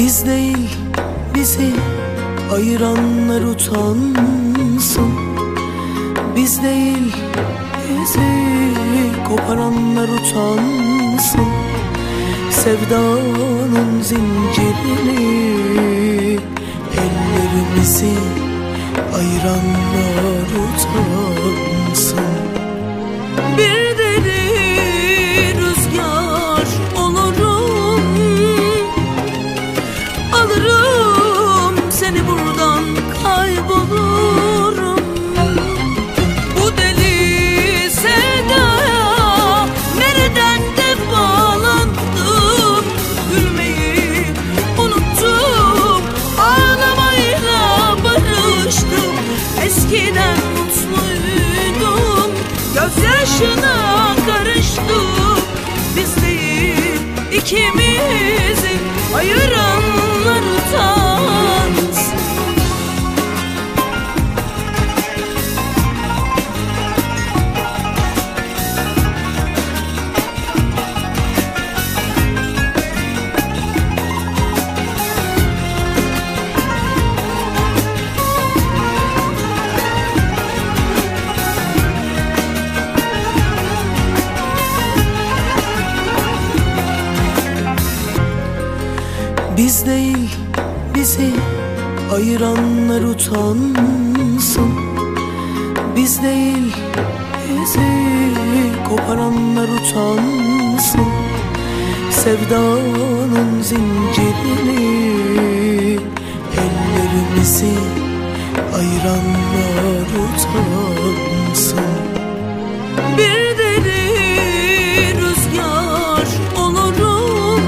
Biz değil bizi ayıranlar utansın. Biz değil bizi koparanlar utansın. Sevdanın zincirini ellerimizi ayıranlar utansın. Bir deli rüzgar olurum, alırım seni buradan, kaybolurum. Bu deli sevdaya nereden de bağlandım. Gülmeyi unuttum, ağlamayla barıştım. Eskiden mutluydum, gözyaşına karıştım. Biz değil ikimizi ayıranlar utansın. Biz değil bizi ayıranlar utansın. Biz değil bizi koparanlar utansın. Sevdanın zincirini ellerimizi ayıranlar utansın. Bir deli rüzgar olurum,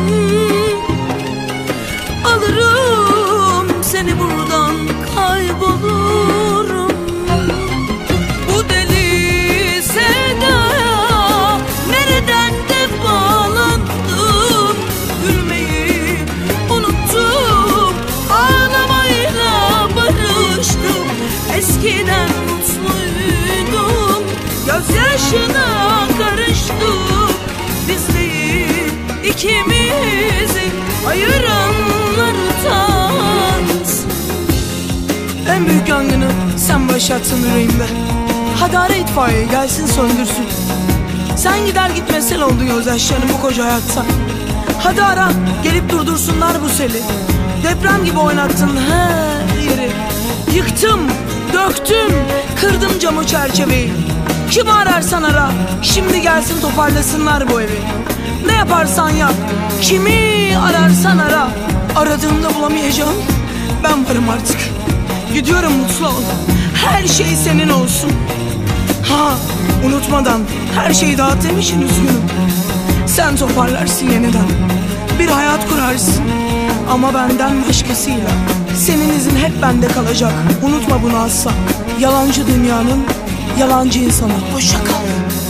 alırım seni buradan, kaybolurum. Bu deli sevdaya nereden de bağlandım. Gülmeyi unuttum, ağlamayla barıştım. Eskiden mutluydum, gözyaşına karıştım. Biz değil ikimizi ayıranlar utansın. En büyük yangını sen başlattın yüreğimde. Hadi ara itfaiye gelsin söndürsün. Sen gider gitmez sel oldun gözyaşlarının bu koca hayatta. Hadi ara gelip durdursunlar bu seli. Deprem gibi oynattın her yeri. Yıktım, döktüm, kırdım camı çerçeveyi. Kimi ararsan ara, şimdi gelsin toparlasınlar bu evi. Ne yaparsan yap, kimi ararsan ara. Aradığımda bulamayacağım, ben varım artık. Gidiyorum, mutlu ol, her şey senin olsun. Ha, unutmadan her şeyi dağıt demişsin, üzgünüm. Sen toparlarsın yeniden, bir hayat kurarsın. Ama benden başkasıyla, senin izin hep bende kalacak. Unutma bunu asla. Yalancı dünyanın yalancı insanı. Hoşça kal.